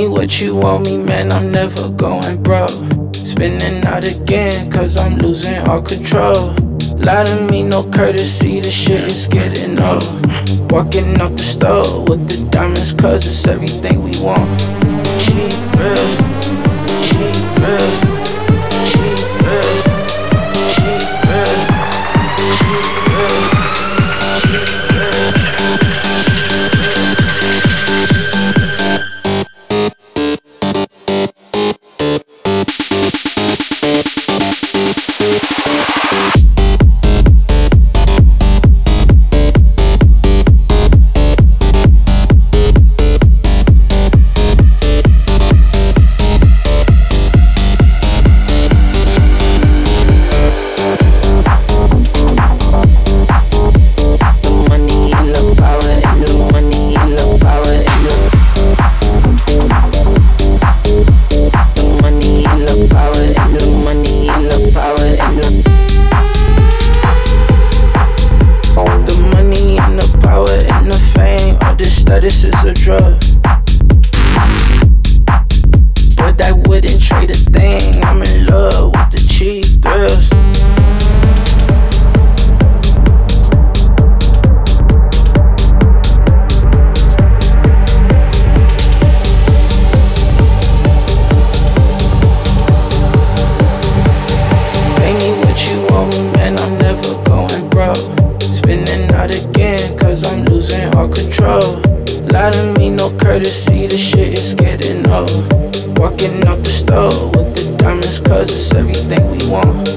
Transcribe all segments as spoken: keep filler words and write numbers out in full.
me what you want me, man, I'm never going broke. Spinning out again, cause I'm losing all control. Lie to me, no courtesy, the shit is getting old. Walking out the store with the diamonds, cause it's everything we want. Cheap thrills, cheap thrills, cheap thrills, cheap thrills, cheap thrills, cheap thrills. This is a drug, but I wouldn't trade a thing. I'm in love with the cheap thrills. Pay me what you want me, man, I'm never going broke. Spinning out again, cause I'm losing all control. Lie to me, no courtesy, the shit is getting old. Walking out the store with the diamonds, cause it's everything we want.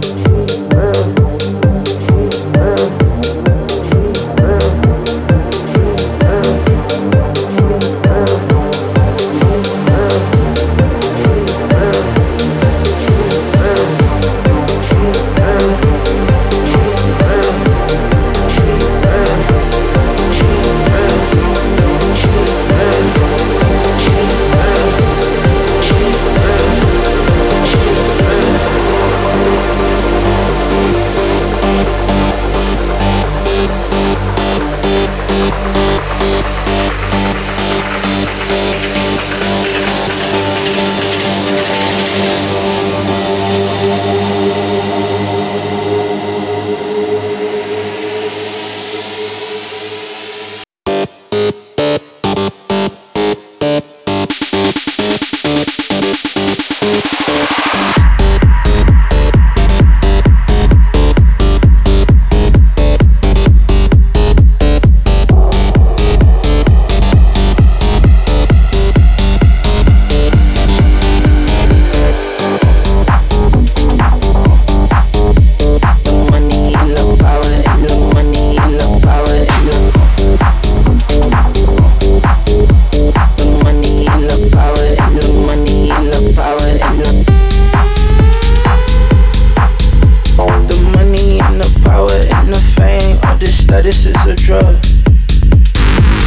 This is a drug,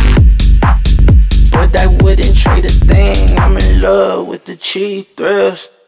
but I wouldn't trade a thing. I'm in love with the cheap thrills.